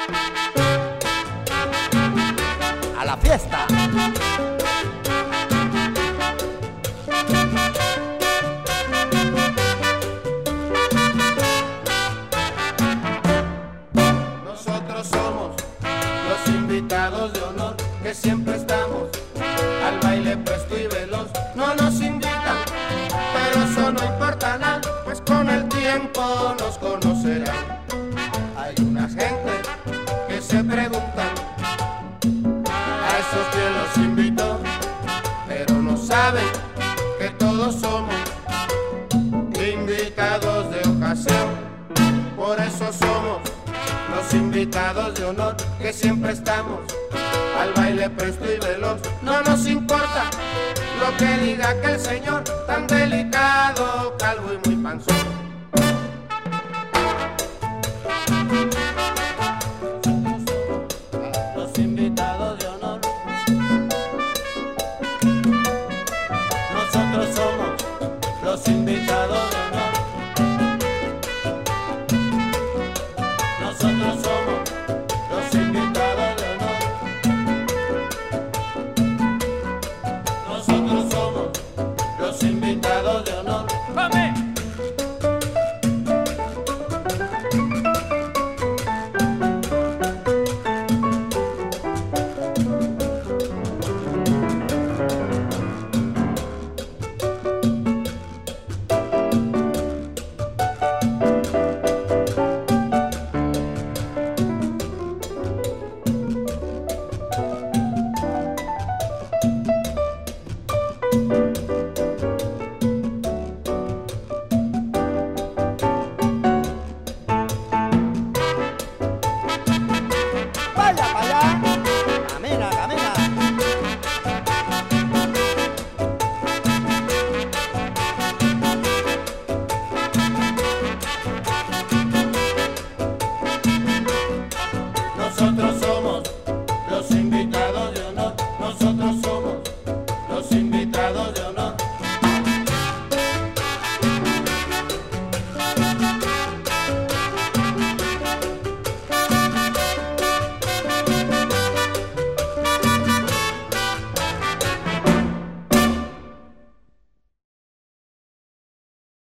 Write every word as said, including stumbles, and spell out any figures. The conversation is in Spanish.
A la fiesta. Nosotros somos los invitados de honor que siempre estamos al baile presto y veloz. No nos invitan, pero eso no importa nada, pues con el tiempo nos conocerán. Hay una gente que se preguntan, a esos que los invitó, pero no saben que todos somos invitados de ocasión. Por eso somos los invitados de honor que siempre estamos al baile presto y veloz. No nos importa lo que diga aquel señor tan delicado, calvo y muy panzón.